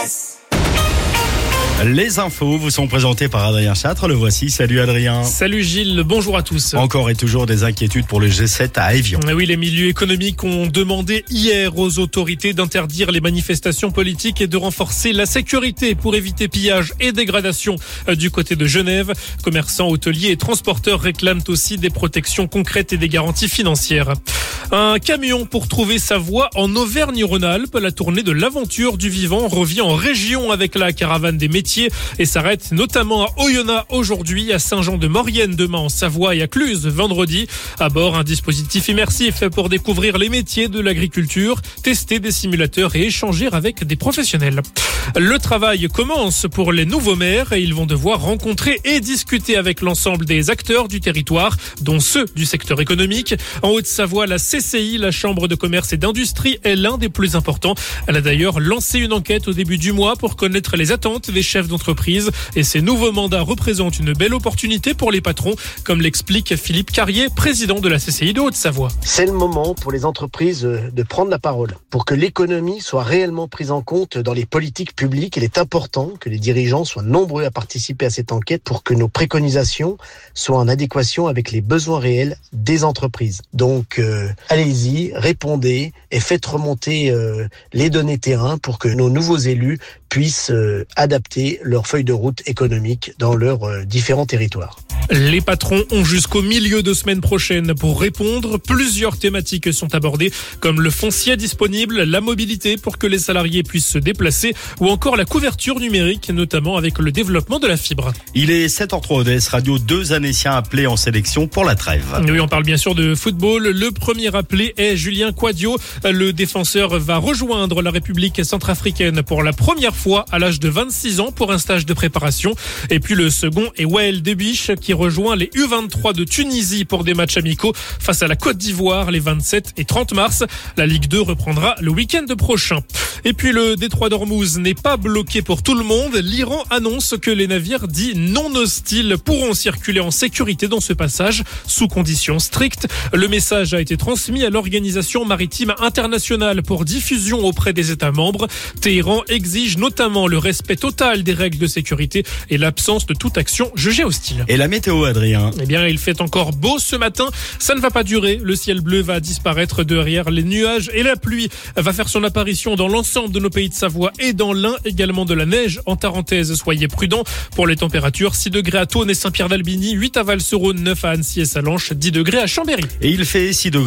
Les infos vous sont présentées par Adrien Châtre. Le voici. Salut Adrien. Salut Gilles, bonjour à tous. Encore et toujours des inquiétudes pour le G7 à Évian. Oui, les milieux économiques ont demandé hier aux autorités d'interdire les manifestations politiques et de renforcer la sécurité pour éviter pillage et dégradation du côté de Genève. Commerçants, hôteliers et transporteurs réclament aussi des protections concrètes et des garanties financières. Un camion pour trouver sa voie en Auvergne-Rhône-Alpes. La tournée de l'aventure du vivant revient en région avec la caravane des métiers et s'arrête notamment à Oyonnax aujourd'hui, à Saint-Jean-de-Maurienne demain en Savoie et à Cluse vendredi. À bord, un dispositif immersif pour découvrir les métiers de l'agriculture, tester des simulateurs et échanger avec des professionnels. Le travail commence pour les nouveaux maires et ils vont devoir rencontrer et discuter avec l'ensemble des acteurs du territoire, dont ceux du secteur économique. En Haute-Savoie, la CCI, la Chambre de commerce et d'industrie, est l'un des plus importants. Elle a d'ailleurs lancé une enquête au début du mois pour connaître les attentes des chefs d'entreprise et ces nouveaux mandats représentent une belle opportunité pour les patrons, comme l'explique Philippe Carrier, président de la CCI de Haute-Savoie. C'est le moment pour les entreprises de prendre la parole. Pour que l'économie soit réellement prise en compte dans les politiques publiques, il est important que les dirigeants soient nombreux à participer à cette enquête pour que nos préconisations soient en adéquation avec les besoins réels des entreprises. Donc, allez-y, répondez et faites remonter les données terrain pour que nos nouveaux élus puissent adapter leur feuille de route économique dans leurs différents territoires. Les patrons ont jusqu'au milieu de semaine prochaine pour répondre. Plusieurs thématiques sont abordées, comme le foncier disponible, la mobilité pour que les salariés puissent se déplacer ou encore la couverture numérique, notamment avec le développement de la fibre. Il est 7h03 ODS Radio, 2 Annéciens appelés en sélection pour la trêve. Oui, on parle bien sûr de football. Le premier appelé est Julien Quadio. Le défenseur va rejoindre la République centrafricaine pour la première fois à l'âge de 26 ans pour un stage de préparation. Et puis le second est Wael Debiche qui rejoint les U23 de Tunisie pour des matchs amicaux face à la Côte d'Ivoire les 27 et 30 mars. La Ligue 2 reprendra le week-end prochain. Et puis le détroit d'Ormuz n'est pas bloqué pour tout le monde. L'Iran annonce que les navires dits non hostiles pourront circuler en sécurité dans ce passage sous conditions strictes. Le message a été transmis à l'Organisation maritime internationale pour diffusion auprès des États membres. Téhéran exige notamment le respect total des règles de sécurité et l'absence de toute action jugée hostile. Et la météo, Adrien? Eh bien, il fait encore beau ce matin. Ça ne va pas durer. Le ciel bleu va disparaître derrière les nuages et la pluie va faire son apparition dans l'ensemble de nos pays de Savoie et dans l'Ain. Également de la neige en Tarentaise. Soyez prudents. Pour les températures, 6 degrés à Thônes et Saint-Pierre-d'Albigny, 8 à Val-sur-Rhône, 9 à Annecy et Salanches, 10 degrés à Chambéry. Et il fait 6 degrés